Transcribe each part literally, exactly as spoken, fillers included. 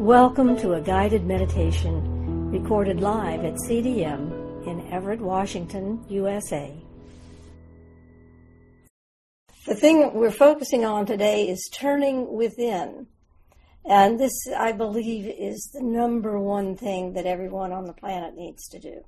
Welcome to a guided meditation recorded live at C D M in Everett, Washington, U S A. The thing that we're focusing on today is turning within. And this, I believe, is the number one thing that everyone on the planet needs to do.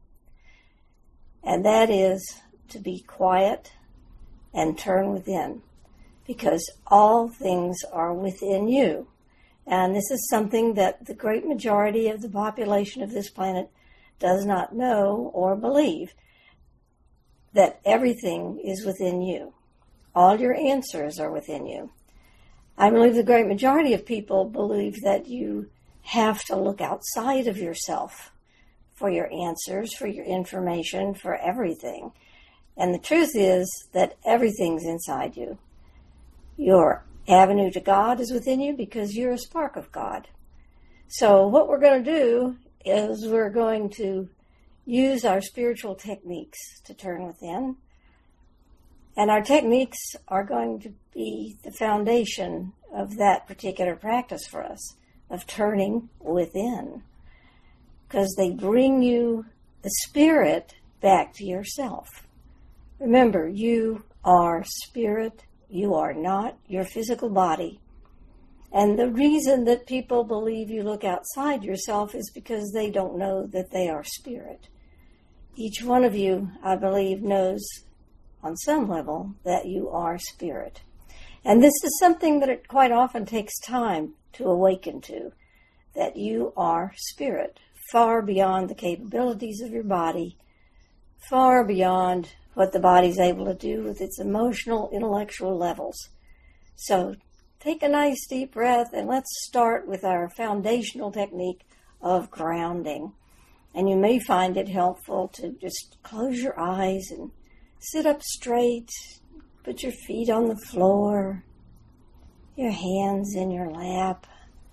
And that is to be quiet and turn within, because all things are within you. And this is something that the great majority of the population of this planet does not know or believe, that everything is within you. All your answers are within you. I believe the great majority of people believe that you have to look outside of yourself for your answers, for your information, for everything. And the truth is that everything's inside you. Your avenue to God is within you because you're a spark of God. So what we're going to do is we're going to use our spiritual techniques to turn within. And our techniques are going to be the foundation of that particular practice for us, of turning within. Because they bring you the spirit back to yourself. Remember, you are spirit. You are not your physical body. And the reason that people believe you look outside yourself is because they don't know that they are spirit. Each one of you, I believe, knows on some level that you are spirit. And this is something that it quite often takes time to awaken to, that you are spirit, far beyond the capabilities of your body, far beyond what the body's able to do with its emotional, intellectual levels. So take a nice deep breath and let's start with our foundational technique of grounding. And you may find it helpful to just close your eyes and sit up straight, put your feet on the floor, your hands in your lap.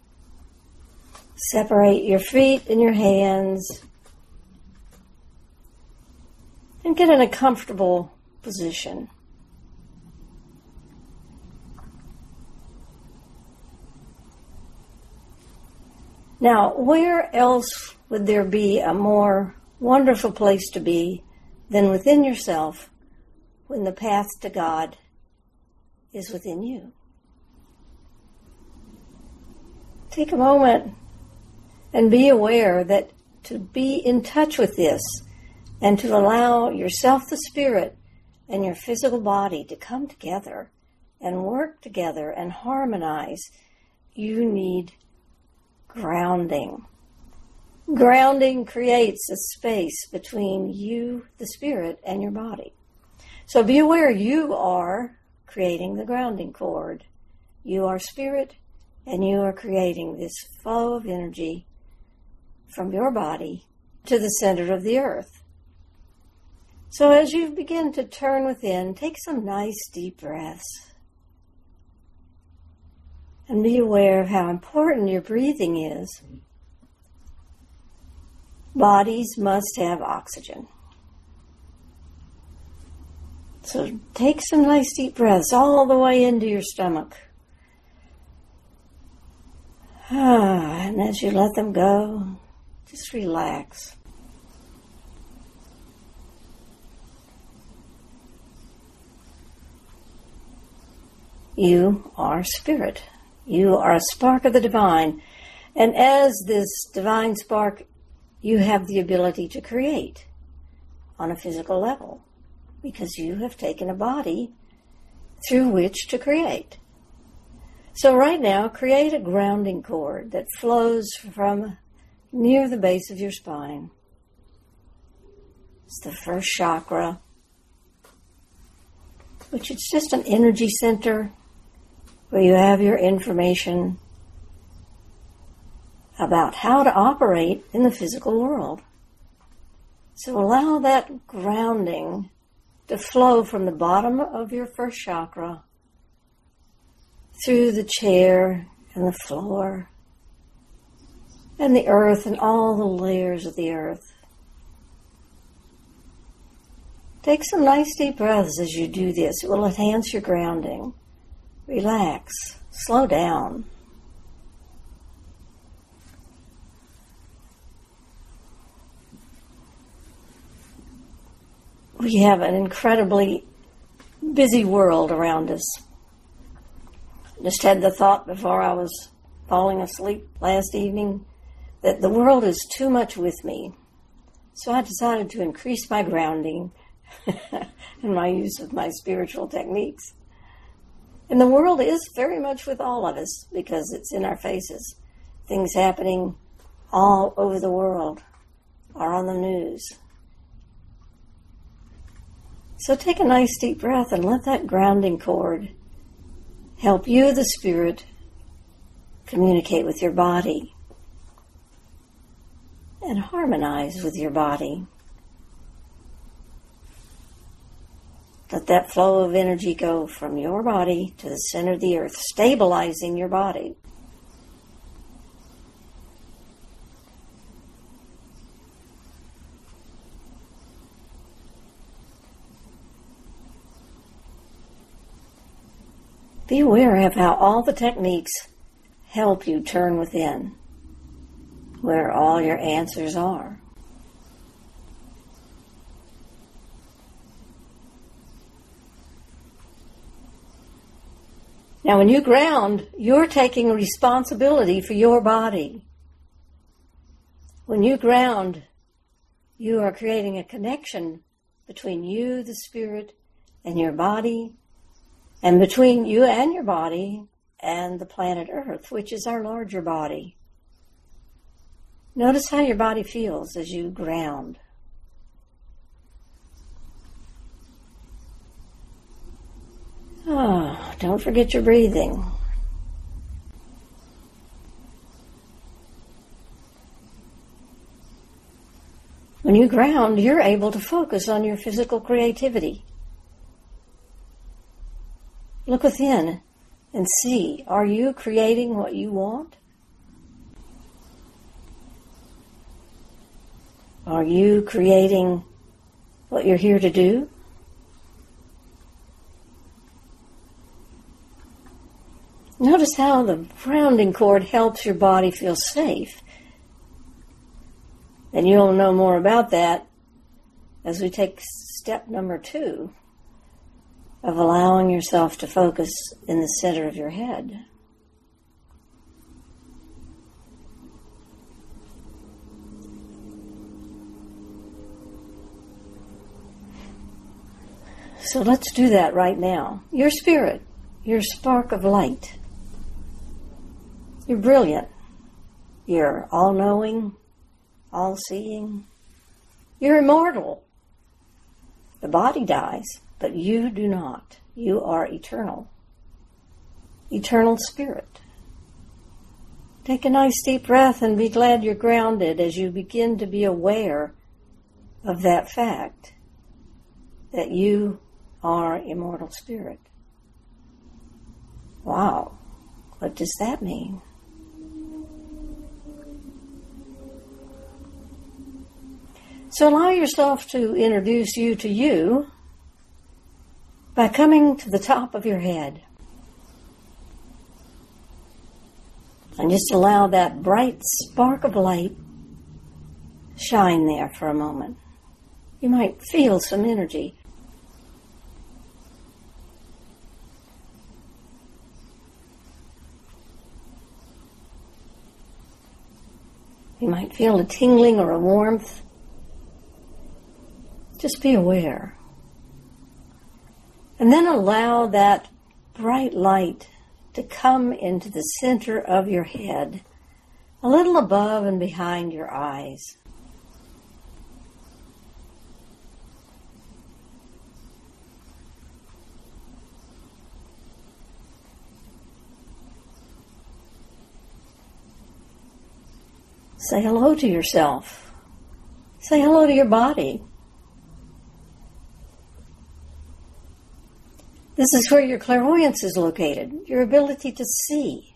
Separate your feet and your hands. And get in a comfortable position. Now, where else would there be a more wonderful place to be than within yourself when the path to God is within you? Take a moment and be aware that to be in touch with this and to allow yourself, the spirit, and your physical body to come together and work together and harmonize, you need grounding. Grounding creates a space between you, the spirit, and your body. So be aware you are creating the grounding cord. You are spirit, and you are creating this flow of energy from your body to the center of the earth. So as you begin to turn within, take some nice deep breaths. And be aware of how important your breathing is. Bodies must have oxygen. So take some nice deep breaths all the way into your stomach. Ah, and as you let them go, just relax. You are spirit. You are a spark of the divine. And as this divine spark, you have the ability to create on a physical level because you have taken a body through which to create. So right now, create a grounding cord that flows from near the base of your spine. It's the first chakra, which is just an energy center where you have your information about how to operate in the physical world. So allow that grounding to flow from the bottom of your first chakra through the chair and the floor and the earth and all the layers of the earth. Take some nice deep breaths as you do this. It will enhance your grounding. Relax. Slow down. we have an incredibly busy world around us. Just had the thought before I was falling asleep last evening that the world is too much with me. So I decided to increase my grounding and my use of my spiritual techniques. And the world is very much with all of us because it's in our faces. Things happening all over the world are on the news. So take a nice deep breath and let that grounding cord help you, the spirit, communicate with your body and harmonize with your body. Let that flow of energy go from your body to the center of the earth, stabilizing your body. Be aware of how all the techniques help you turn within, where all your answers are. Now, when you ground, you're taking responsibility for your body. When you ground, you are creating a connection between you, the spirit, and your body, and between you and your body and the planet Earth, which is our larger body. Notice how your body feels as you ground. Oh, don't forget your breathing. When you ground, you're able to focus on your physical creativity. Look within and see, are you creating what you want? Are you creating what you're here to do? Notice how the grounding cord helps your body feel safe. And you'll know more about that as we take step number two of allowing yourself to focus in the center of your head. So let's do that right now. Your spirit, your spark of light. You're brilliant. You're all-knowing, all-seeing. You're immortal. The body dies, but you do not. You are eternal. Eternal spirit. Take a nice deep breath and be glad you're grounded as you begin to be aware of that fact that you are immortal spirit. Wow, what does that mean? So allow yourself to introduce you to you by coming to the top of your head. And just allow that bright spark of light shine there for a moment. You might feel some energy. You might feel a tingling or a warmth. Just be aware. And then allow that bright light to come into the center of your head, a little above and behind your eyes. Say hello to yourself. Say hello to your body. This is where your clairvoyance is located, your ability to see,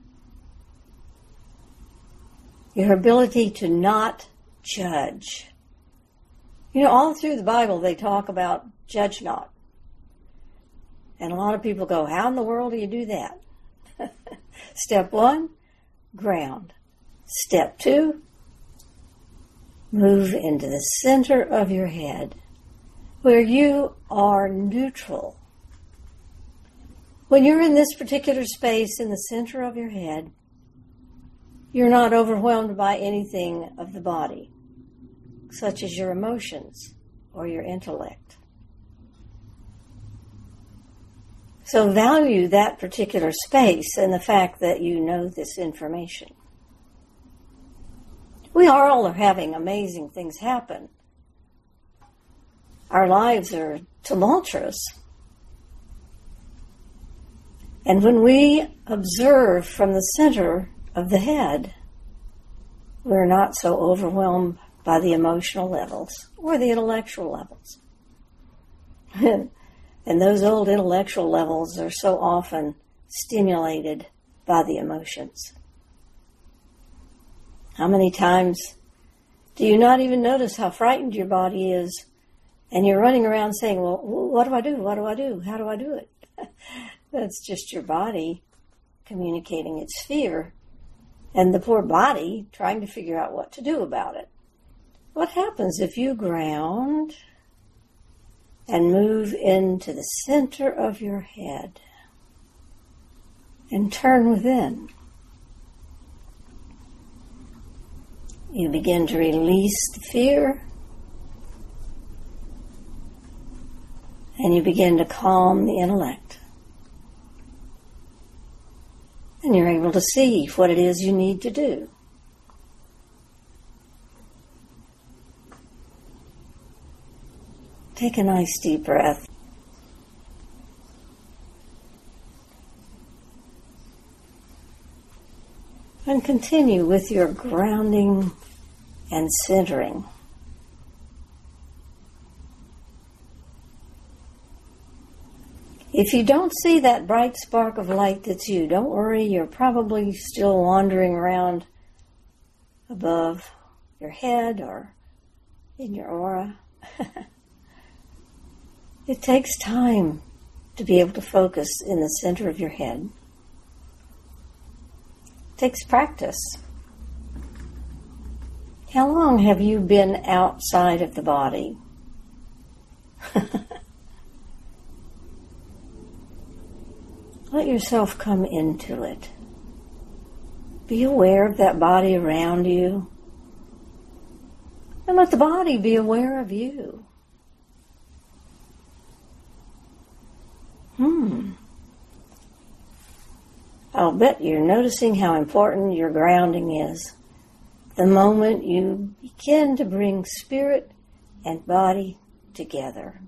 your ability to not judge. You know, all through the Bible they talk about judge not. And a lot of people go, how in the world do you do that? Step one, ground. Step two, move into the center of your head, where you are neutral. When you're in this particular space in the center of your head, you're not overwhelmed by anything of the body, such as your emotions or your intellect. So value that particular space and the fact that you know this information. We all are having amazing things happen. Our lives are tumultuous. And when we observe from the center of the head, we're not so overwhelmed by the emotional levels or the intellectual levels. And those old intellectual levels are so often stimulated by the emotions. How many times do you not even notice how frightened your body is, and you're running around saying, well, what do I do? What do I do? How do I do it? That's just your body communicating its fear, and the poor body trying to figure out what to do about it. What happens if you ground and move into the center of your head and turn within? You begin to release the fear, and you begin to calm the intellect. And you're able to see what it is you need to do. Take a nice deep breath. And continue with your grounding and centering. If you don't see that bright spark of light that's you, don't worry, you're probably still wandering around above your head or in your aura. It takes time to be able to focus in the center of your head. It takes practice. How long have you been outside of the body? Let yourself come into it. Be aware of that body around you. And let the body be aware of you. Hmm. I'll bet you're noticing how important your grounding is the moment you begin to bring spirit and body together.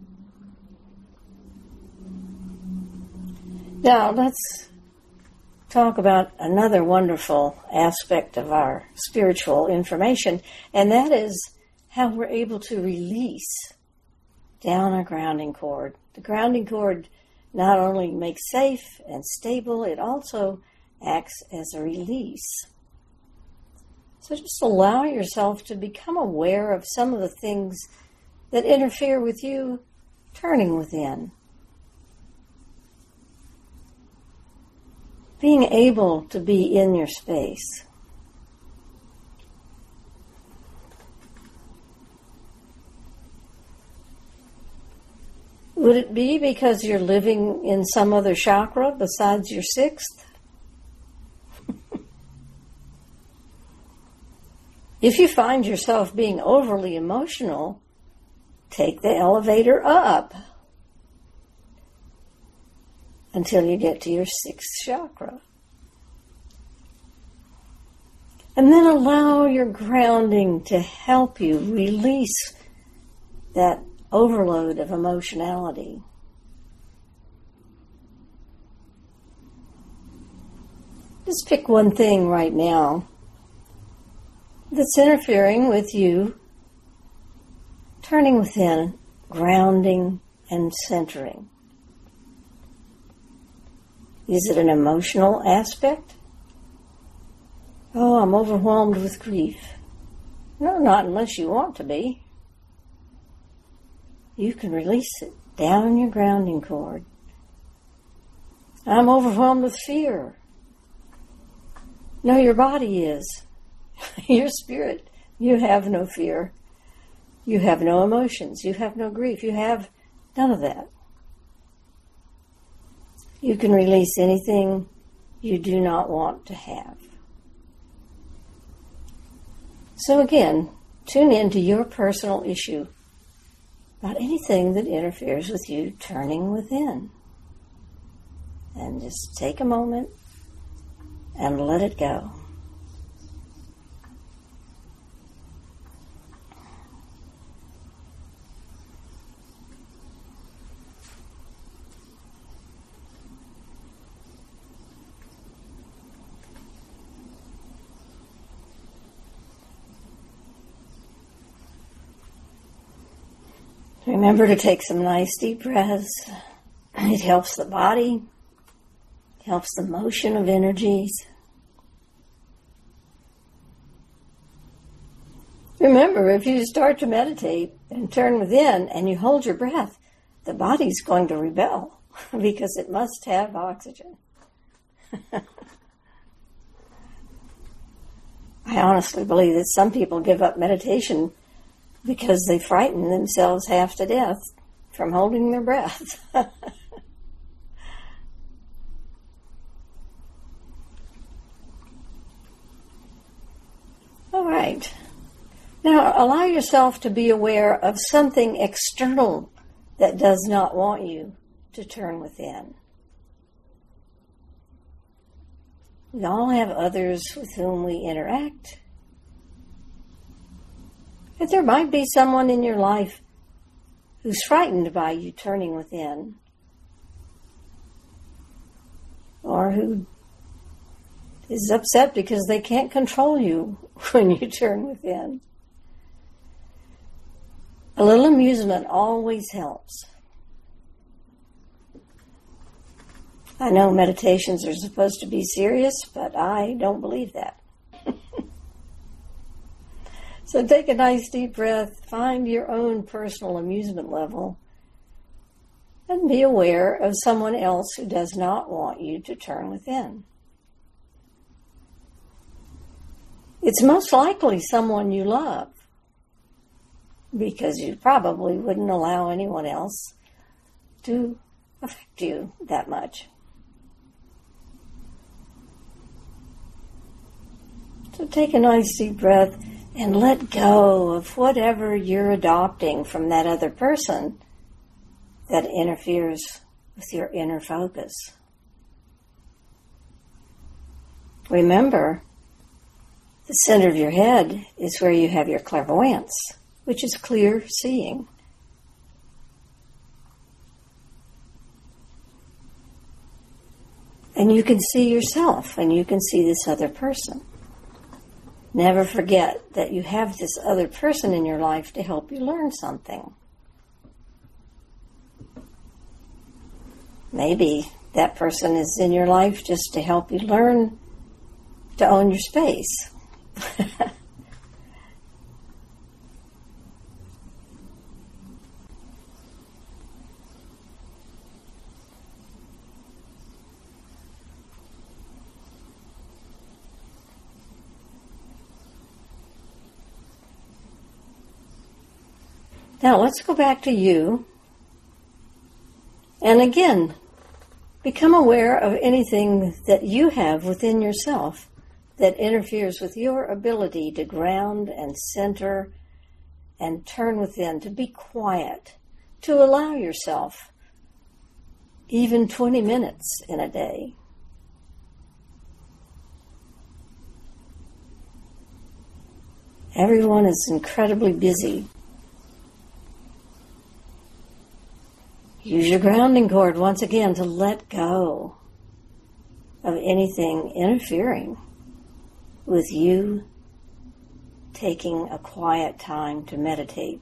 Now, let's talk about another wonderful aspect of our spiritual information, and that is how we're able to release down our grounding cord. The grounding cord not only makes safe and stable, it also acts as a release. So just allow yourself to become aware of some of the things that interfere with you turning within. Being able to be in your space. Would it be because you're living in some other chakra besides your sixth? If you find yourself being overly emotional, take the elevator up until you get to your sixth chakra. And then allow your grounding to help you release that overload of emotionality. Just pick one thing right now that's interfering with you turning within, grounding, and centering. Is it an emotional aspect? Oh, I'm overwhelmed with grief. No, not unless you want to be. You can release it down your grounding cord. I'm overwhelmed with fear. No, your body is. Your spirit, you have no fear. You have no emotions. You have no grief. You have none of that. You can release anything you do not want to have. So again, tune into your personal issue about anything that interferes with you turning within. And just take a moment and let it go. Remember to take some nice deep breaths. It helps the body, helps the motion of energies. Remember, if you start to meditate and turn within and you hold your breath, the body's going to rebel because it must have oxygen. I honestly believe that some people give up meditation because they frighten themselves half to death from holding their breath. All right. Now, allow yourself to be aware of something external that does not want you to turn within. We all have others with whom we interact. But there might be someone in your life who's frightened by you turning within, or who is upset because they can't control you when you turn within. A little amusement always helps. I know meditations are supposed to be serious, but I don't believe that. So take a nice deep breath, find your own personal amusement level, and be aware of someone else who does not want you to turn within. It's most likely someone you love, because you probably wouldn't allow anyone else to affect you that much. So take a nice deep breath and let go of whatever you're adopting from that other person that interferes with your inner focus. Remember, the center of your head is where you have your clairvoyance, which is clear seeing. And you can see yourself, and you can see this other person. Never forget that you have this other person in your life to help you learn something. Maybe that person is in your life just to help you learn to own your space. Now let's go back to you. And again, become aware of anything that you have within yourself that interferes with your ability to ground and center and turn within, to be quiet, to allow yourself even twenty minutes in a day. Everyone is incredibly busy. Use your grounding cord once again to let go of anything interfering with you taking a quiet time to meditate.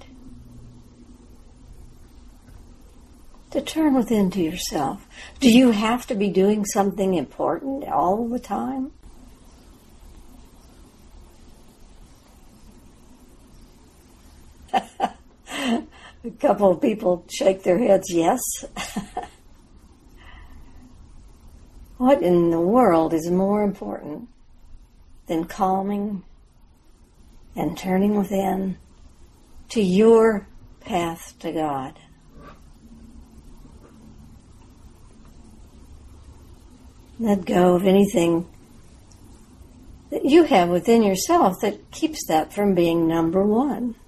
To turn within to yourself. Do you have to be doing something important all the time? A couple of people shake their heads, yes. What in the world is more important than calming and turning within to your path to God. Let go of anything that you have within yourself that keeps that from being number one.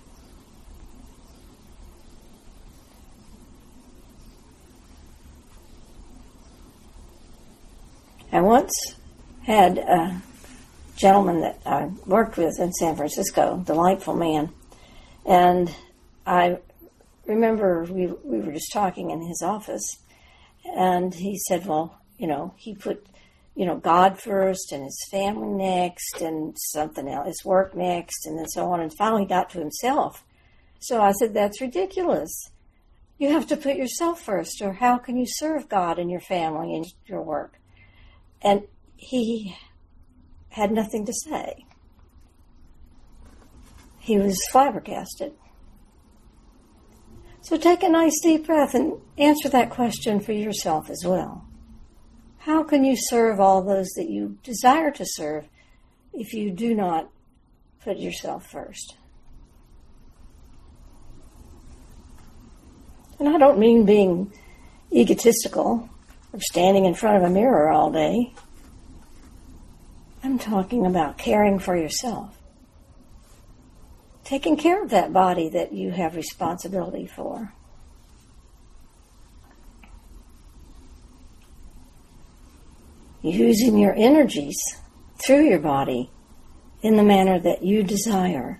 I once had a gentleman that I worked with in San Francisco, delightful man, and I remember we we were just talking in his office, and he said, well, you know, he put, you know, God first and his family next and something else, his work next, and then so on, and finally got to himself. So I said, that's ridiculous. You have to put yourself first, or how can you serve God and your family and your work? And he had nothing to say. He was flabbergasted. So take a nice deep breath and answer that question for yourself as well. How can you serve all those that you desire to serve if you do not put yourself first? And I don't mean being egotistical or standing in front of a mirror all day. I'm talking about caring for yourself. Taking care of that body that you have responsibility for. Using your energies through your body in the manner that you desire.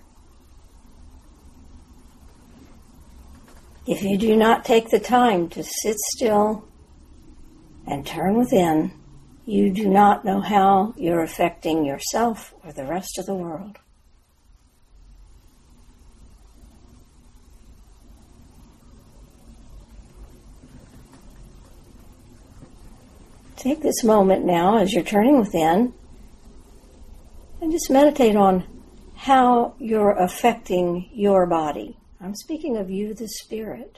If you do not take the time to sit still and turn within, you do not know how you're affecting yourself or the rest of the world. Take this moment now as you're turning within and just meditate on how you're affecting your body. I'm speaking of you, the spirit.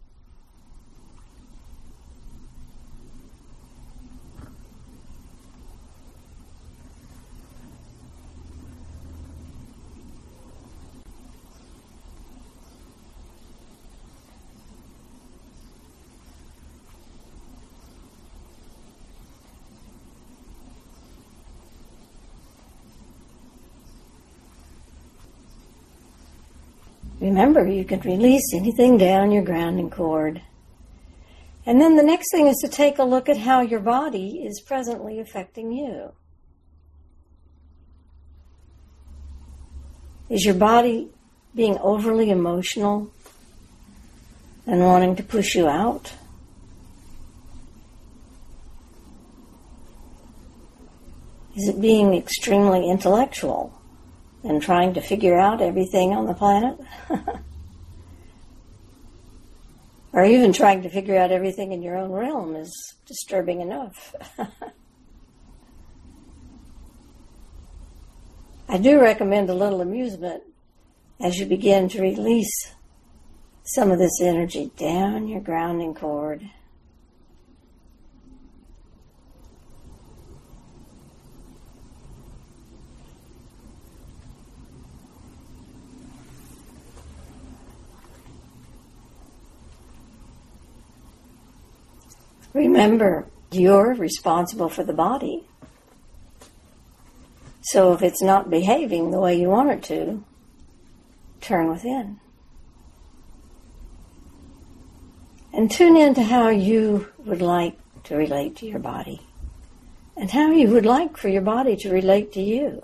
Remember, you can release anything down your grounding cord. And then the next thing is to take a look at how your body is presently affecting you. Is your body being overly emotional and wanting to push you out? Is it being extremely intellectual and trying to figure out everything on the planet? Or even trying to figure out everything in your own realm is disturbing enough. I do recommend a little amusement as you begin to release some of this energy down your grounding cord. Remember, you're responsible for the body. So if it's not behaving the way you want it to, turn within. And tune into how you would like to relate to your body, and how you would like for your body to relate to you.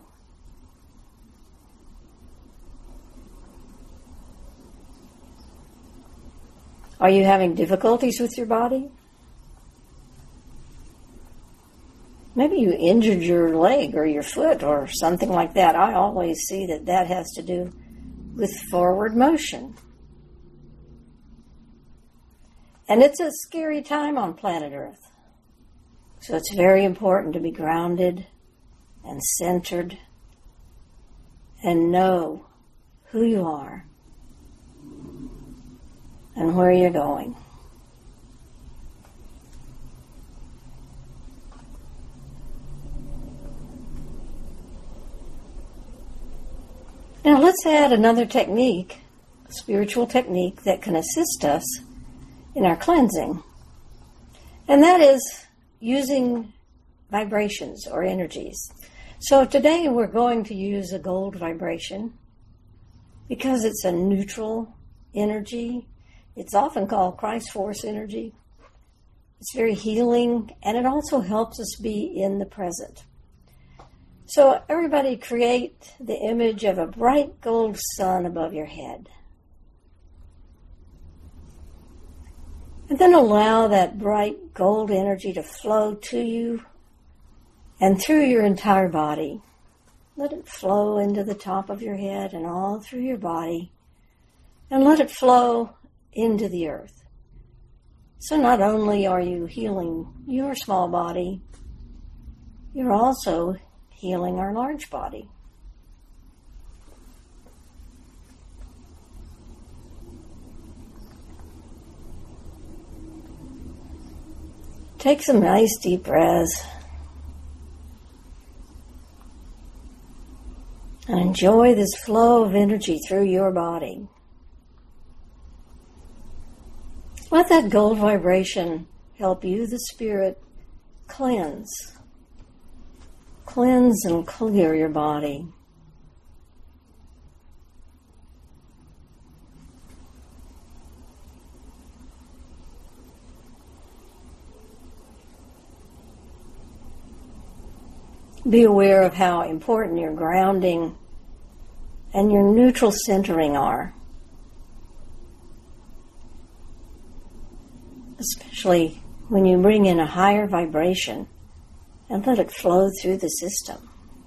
Are you having difficulties with your body? Maybe you injured your leg or your foot or something like that. I always see that that has to do with forward motion. And it's a scary time on planet Earth. So it's very important to be grounded and centered and know who you are and where you're going. Now let's add another technique spiritual technique that can assist us in our cleansing. And that is using vibrations or energies. So today we're going to use a gold vibration because it's a neutral energy. It's often called Christ Force energy. It's very healing, and it also helps us be in the present. So everybody create the image of a bright gold sun above your head. And then allow that bright gold energy to flow to you and through your entire body. Let it flow into the top of your head and all through your body. And let it flow into the earth. So not only are you healing your small body, you're also healing our large body. Take some nice deep breaths and enjoy this flow of energy through your body. Let that gold vibration help you, the spirit, cleanse. Cleanse and clear your body. Be aware of how important your grounding and your neutral centering are, especially when you bring in a higher vibration and let it flow through the system.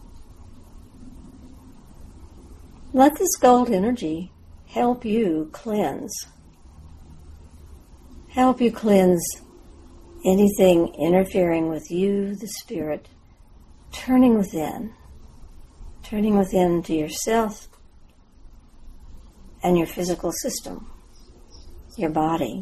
Let this gold energy help you cleanse. Help you cleanse anything interfering with you, the spirit, turning within, turning within to yourself and your physical system, your body.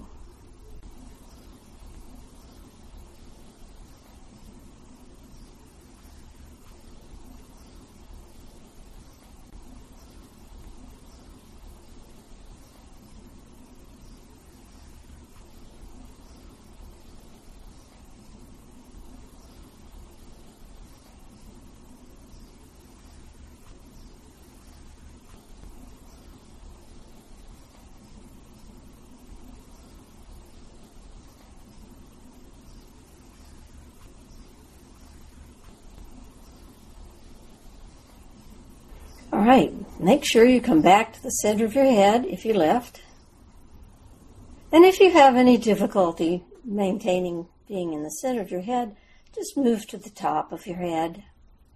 All right, make sure you come back to the center of your head if you left. And if you have any difficulty maintaining being in the center of your head, just move to the top of your head.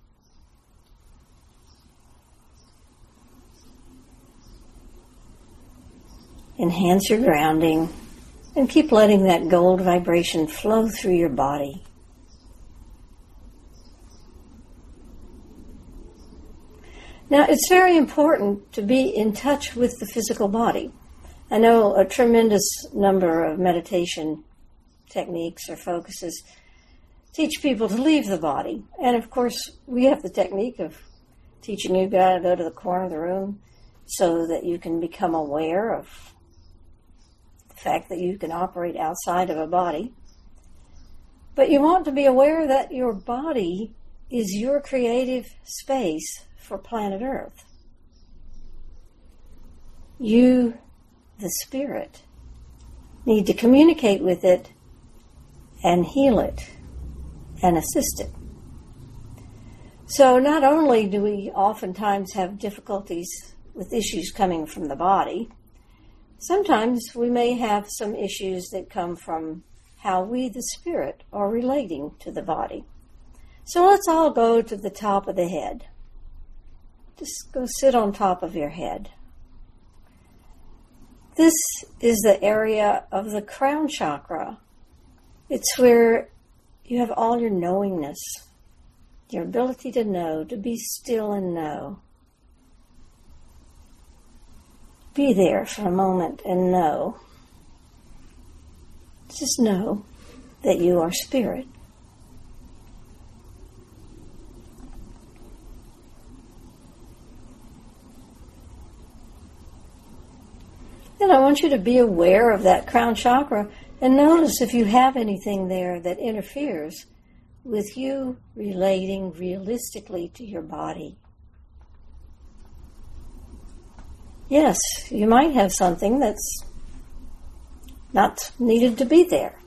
Enhance your grounding and keep letting that gold vibration flow through your body. Now, it's very important to be in touch with the physical body. I know a tremendous number of meditation techniques or focuses teach people to leave the body. And of course, we have the technique of teaching you how to go to the corner of the room so that you can become aware of the fact that you can operate outside of a body. But you want to be aware that your body is your creative space for planet Earth. You, the spirit, need to communicate with it and heal it and assist it. So not only do we oftentimes have difficulties with issues coming from the body, sometimes we may have some issues that come from how we, the spirit, are relating to the body. So let's all go to the top of the head. Just go sit on top of your head. This is the area of the crown chakra. It's where you have all your knowingness, your ability to know, to be still and know. Be there for a moment and know. Just know that you are spirit. Then I want you to be aware of that crown chakra and notice if you have anything there that interferes with you relating realistically to your body. Yes, you might have something that's not needed to be there.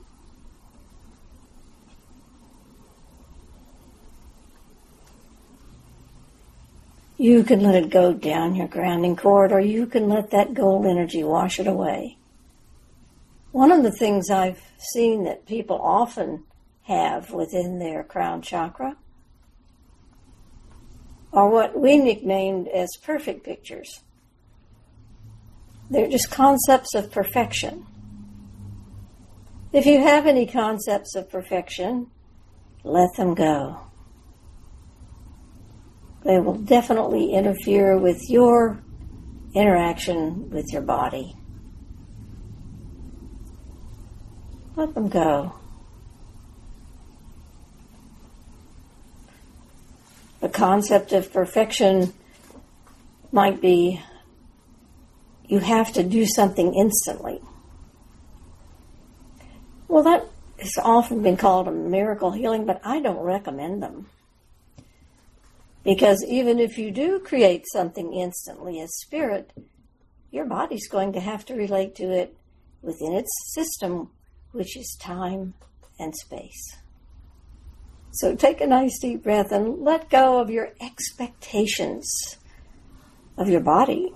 You can let it go down your grounding cord, or you can let that gold energy wash it away. One of the things I've seen that people often have within their crown chakra are what we nicknamed as perfect pictures. They're just concepts of perfection. If you have any concepts of perfection, let them go. They will definitely interfere with your interaction with your body. Let them go. The concept of perfection might be you have to do something instantly. Well, that has often been called a miracle healing, but I don't recommend them. Because even if you do create something instantly as spirit, your body's going to have to relate to it within its system, which is time and space. So take a nice deep breath and let go of your expectations of your body.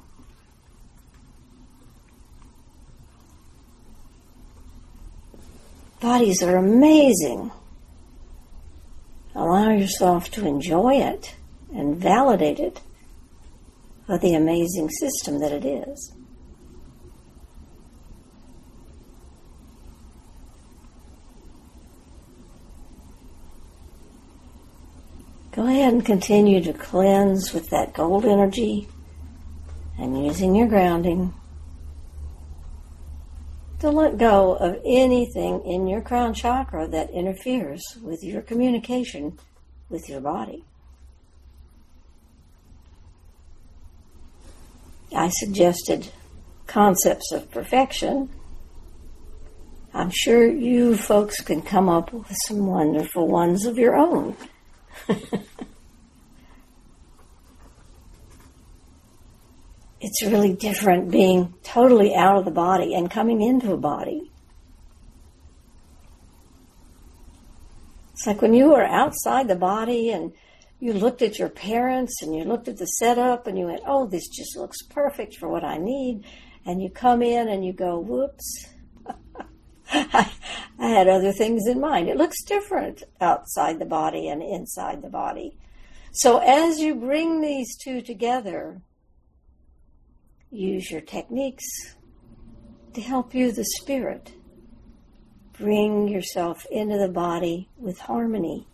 Bodies are amazing. Allow yourself to enjoy it and validate it for the amazing system that it is. Go ahead and continue to cleanse with that gold energy and using your grounding to let go of anything in your crown chakra that interferes with your communication with your body. I suggested concepts of perfection. I'm sure you folks can come up with some wonderful ones of your own. It's really different being totally out of the body and coming into a body. It's like when you were outside the body and you looked at your parents and you looked at the setup and you went, oh, this just looks perfect for what I need. And you come in and you go, whoops, I, I had other things in mind. It looks different outside the body and inside the body. So as you bring these two together, use your techniques to help you, the spirit, bring yourself into the body with harmony.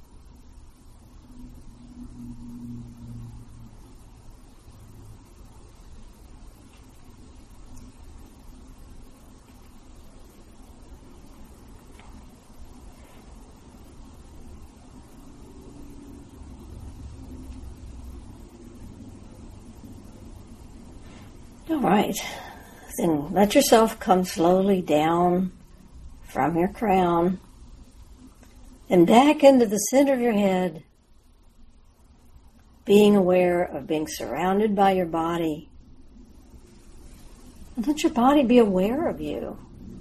All right, then let yourself come slowly down from your crown and back into the center of your head, being aware of being surrounded by your body. And let your body be aware of you.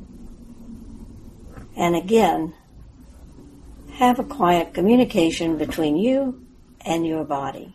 And again, have a quiet communication between you and your body.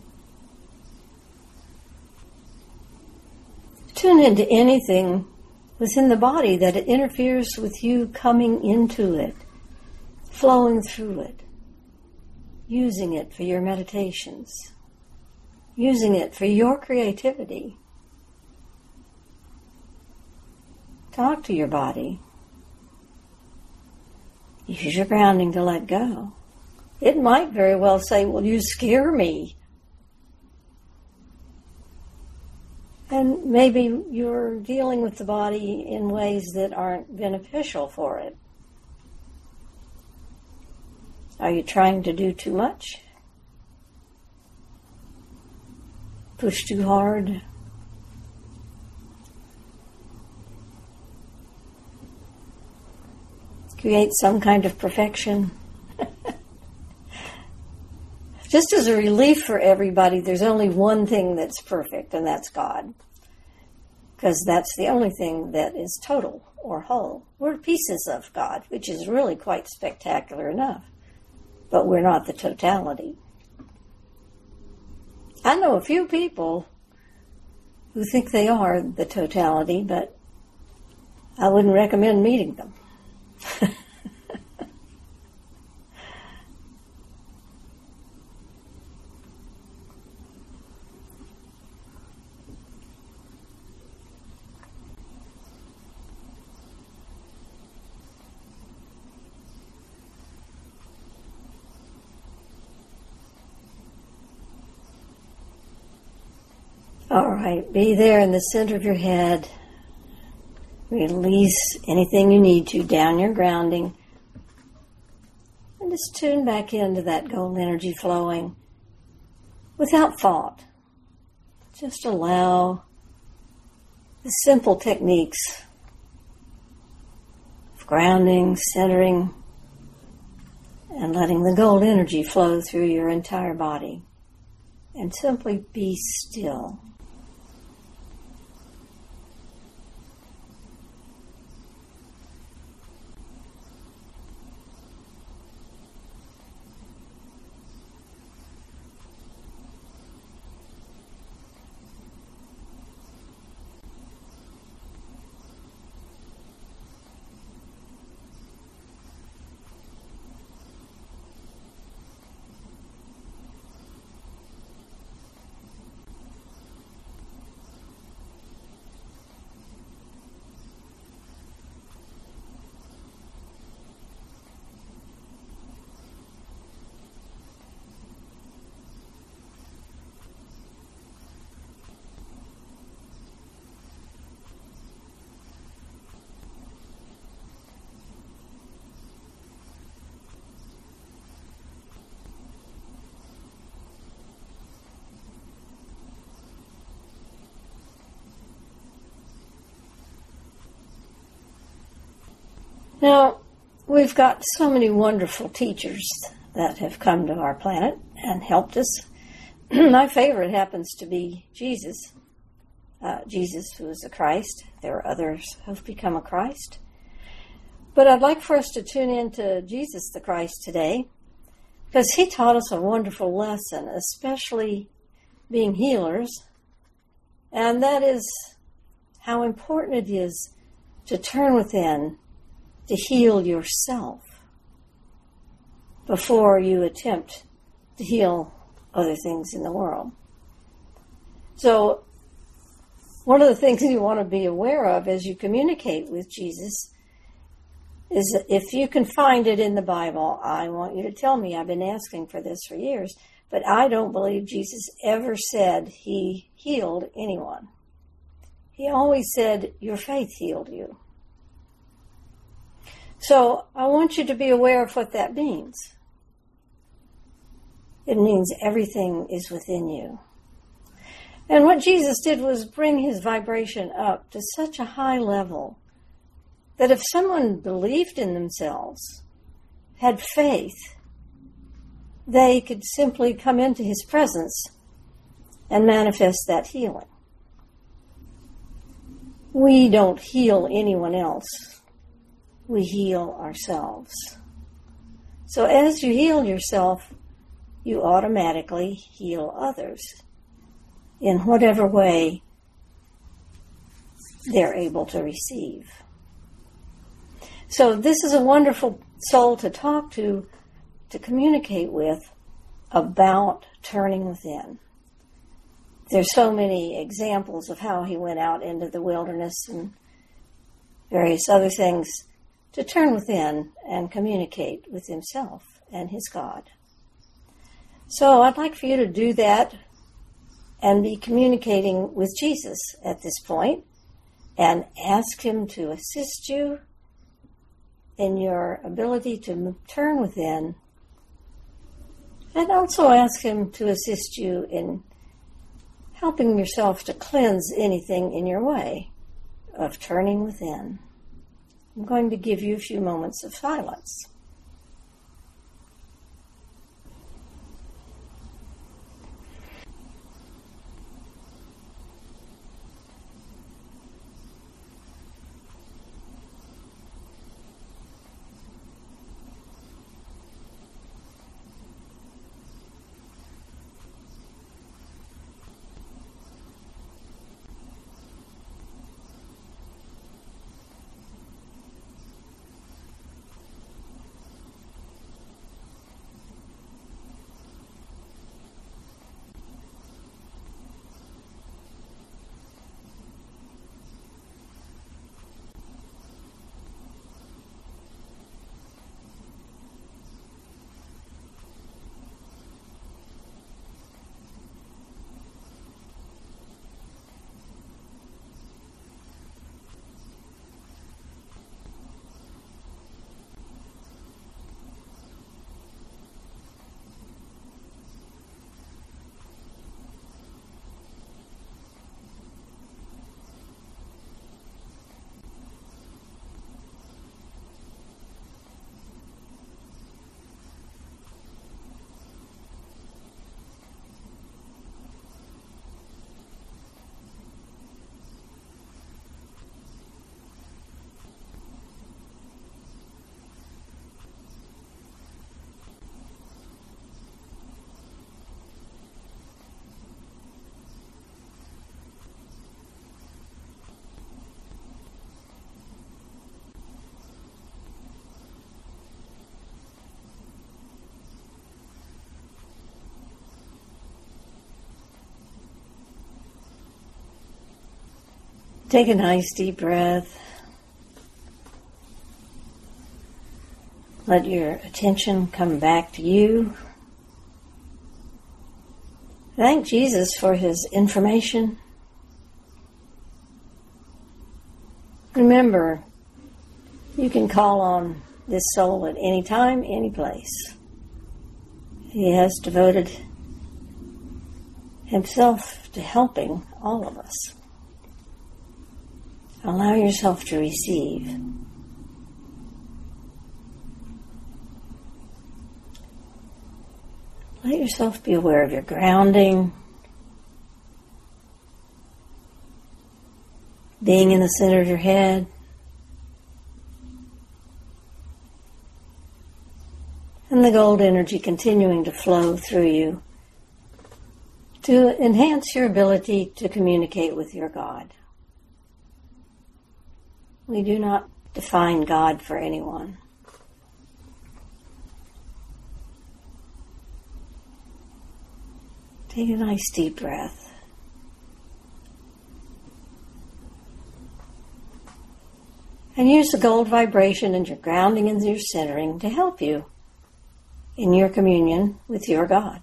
Tune into anything within the body that it interferes with you coming into it, flowing through it, using it for your meditations, using it for your creativity. Talk to your body. Use your grounding to let go. It might very well say, well, you scare me. And maybe you're dealing with the body in ways that aren't beneficial for it. Are you trying to do too much? Push too hard? Create some kind of perfection? Just as a relief for everybody, there's only one thing that's perfect, and that's God. Because that's the only thing that is total or whole. We're pieces of God, which is really quite spectacular enough. But we're not the totality. I know a few people who think they are the totality, but I wouldn't recommend meeting them. All right, be there in the center of your head. Release anything you need to down your grounding. And just tune back into that gold energy flowing without thought. Just allow the simple techniques of grounding, centering, and letting the gold energy flow through your entire body. And simply be still. Now, we've got so many wonderful teachers that have come to our planet and helped us. My favorite happens to be Jesus. Uh, Jesus, who is a Christ. There are others who've become a Christ. But I'd like for us to tune into Jesus the Christ today, because he taught us a wonderful lesson, especially being healers, and that is how important it is to turn within, to heal yourself before you attempt to heal other things in the world. So one of the things you want to be aware of as you communicate with Jesus is that if you can find it in the Bible, I want you to tell me. I've been asking for this for years, but I don't believe Jesus ever said he healed anyone. He always said, your faith healed you. So I want you to be aware of what that means. It means everything is within you. And what Jesus did was bring his vibration up to such a high level that if someone believed in themselves, had faith, they could simply come into his presence and manifest that healing. We don't heal anyone else. We heal ourselves. So as you heal yourself, you automatically heal others in whatever way they're able to receive. So this is a wonderful soul to talk to, to communicate with about turning within. There's so many examples of how he went out into the wilderness and various other things to turn within and communicate with himself and his God. So I'd like for you to do that and be communicating with Jesus at this point and ask him to assist you in your ability to turn within, and also ask him to assist you in helping yourself to cleanse anything in your way of turning within. I'm going to give you a few moments of silence. Take a nice deep breath. Let your attention come back to you. Thank Jesus for his information. Remember, you can call on this soul at any time, any place. He has devoted himself to helping all of us. Allow yourself to receive. Let yourself be aware of your grounding, being in the center of your head, and the gold energy continuing to flow through you to enhance your ability to communicate with your God. We do not define God for anyone. Take a nice deep breath. And use the gold vibration and your grounding and your centering to help you in your communion with your God.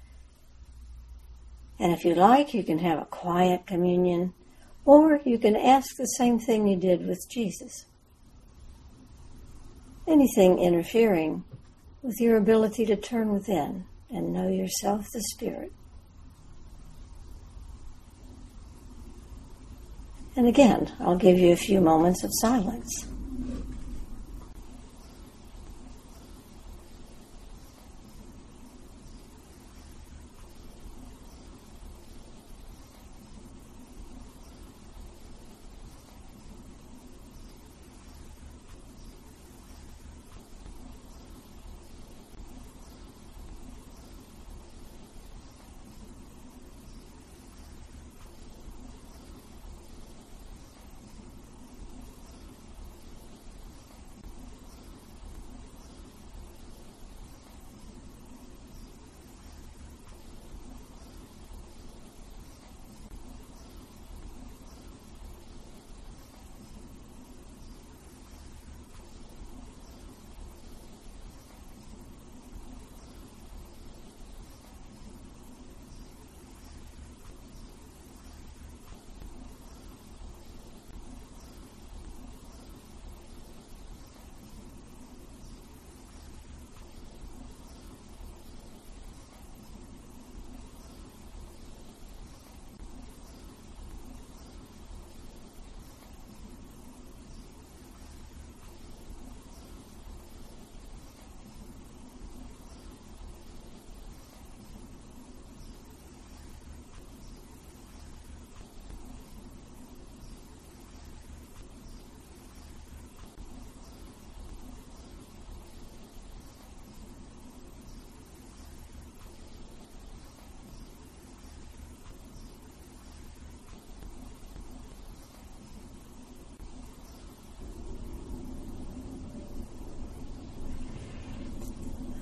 And if you like, you can have a quiet communion, or you can ask the same thing you did with Jesus. Anything interfering with your ability to turn within and know yourself, the Spirit. And again, I'll give you a few moments of silence.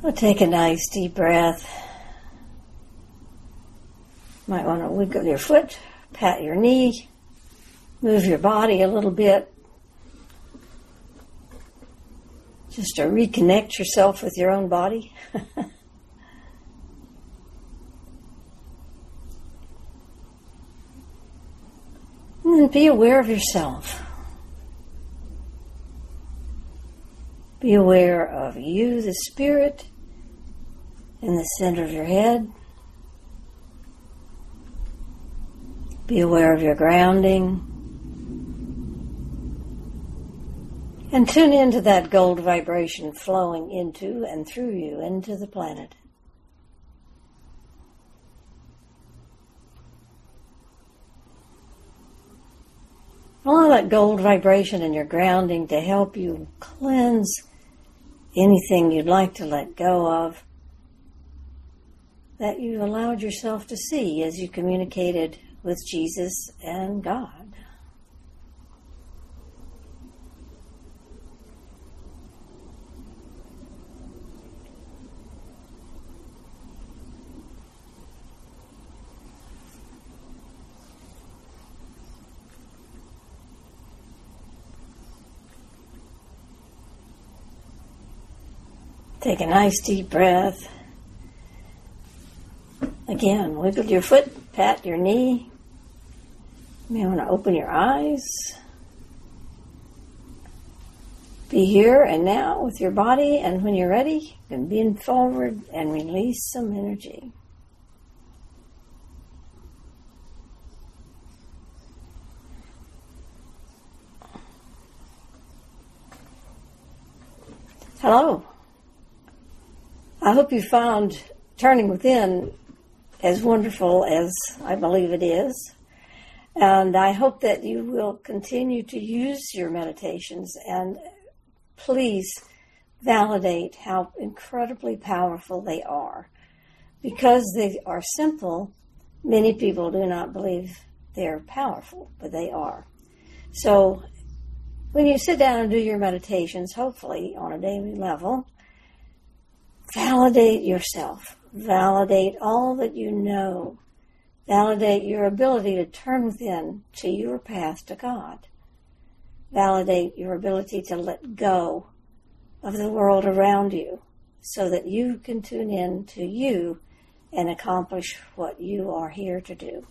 Well, take a nice deep breath. Might want to wiggle your foot, pat your knee, move your body a little bit, just to reconnect yourself with your own body. And then be aware of yourself. Be aware of you, the spirit, in the center of your head. Be aware of your grounding. And tune into that gold vibration flowing into and through you, into the planet. Allow that gold vibration and your grounding to help you cleanse anything you'd like to let go of that you allowed yourself to see as you communicated with Jesus and God. Take a nice deep breath. Again, wiggle your foot, pat your knee. You may want to open your eyes. Be here and now with your body, and when you're ready, you can bend forward and release some energy. Hello. I hope you found Turning Within as wonderful as I believe it is. And I hope that you will continue to use your meditations, and please validate how incredibly powerful they are. Because they are simple, many people do not believe they're powerful, but they are. So when you sit down and do your meditations, hopefully on a daily level, validate yourself. Validate all that you know. Validate your ability to turn within to your path to God. Validate your ability to let go of the world around you so that you can tune in to you and accomplish what you are here to do.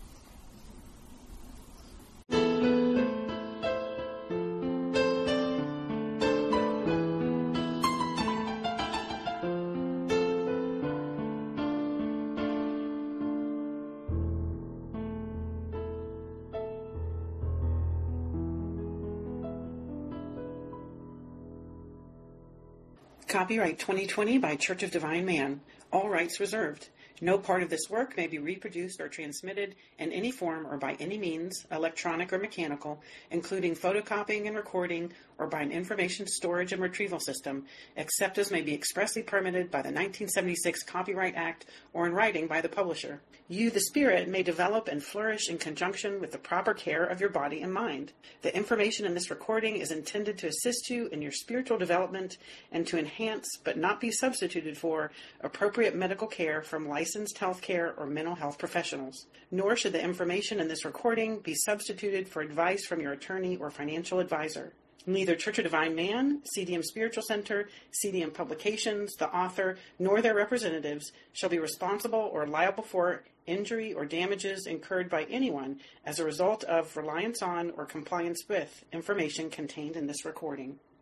Copyright twenty twenty by Church of Divine Man. All rights reserved. No part of this work may be reproduced or transmitted in any form or by any means, electronic or mechanical, including photocopying and recording, or by an information storage and retrieval system, except as may be expressly permitted by the nineteen seventy-six Copyright Act or in writing by the publisher. You, the spirit, may develop and flourish in conjunction with the proper care of your body and mind. The information in this recording is intended to assist you in your spiritual development and to enhance, but not be substituted for, appropriate medical care from licensed healthcare or mental health professionals. Nor should the information in this recording be substituted for advice from your attorney or financial advisor. Neither Church of Divine Man, C D M Spiritual Center, C D M Publications, the author, nor their representatives shall be responsible or liable for injury or damages incurred by anyone as a result of reliance on or compliance with information contained in this recording.